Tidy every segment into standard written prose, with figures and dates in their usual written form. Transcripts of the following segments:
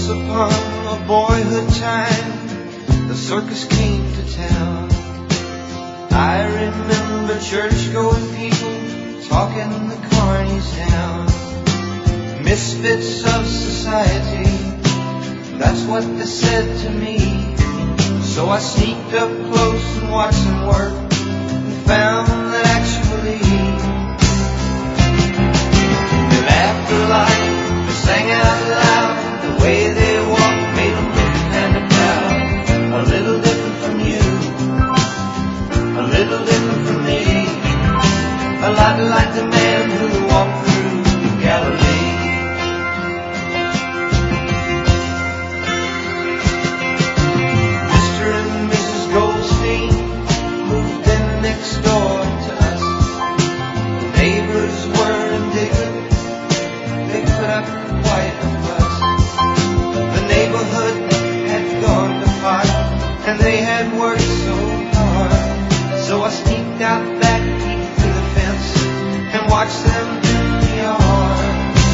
Once upon a boyhood time, the circus came to town. I remember church-going people talking the carnies down. Misfits of society, that's what they said to me. So I sneaked up close and watched them work, and found that actually they laughed a lot, they sang out loud. The way they walked made them look kind of proud. A little different from you, a little different from me, a lot like the man who walked through Galilee. Mr. and Mrs. Goldstein moved in next door to us. The neighbors were indignant, they put up quite a fuss. The neighborhood had gone to pot, and they had worked so hard. So I sneaked out back, peeked through the fence, and watched them in the yard.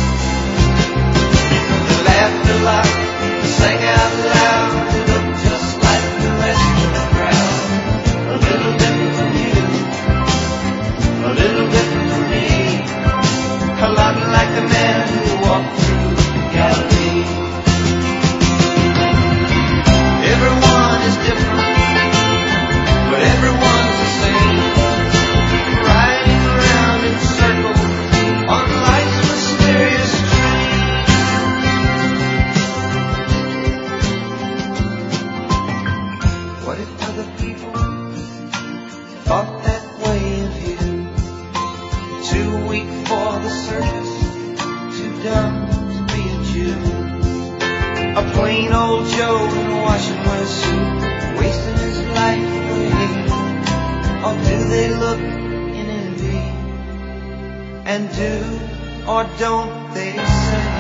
They laughed a lot, they sang out loud, they looked just like the rest of the crowd. A little different from you, a little different from me, a lot like the man who walked through Galilee. Everyone is different, but everyone's the same, riding around in circles on life's mysterious train. What if other people thought that way of you? Too weak for the circus, too dumb to be a Jew. A plain old Joe in a washing suit, wasting his life away. Or do they look in envy? And do or don't they say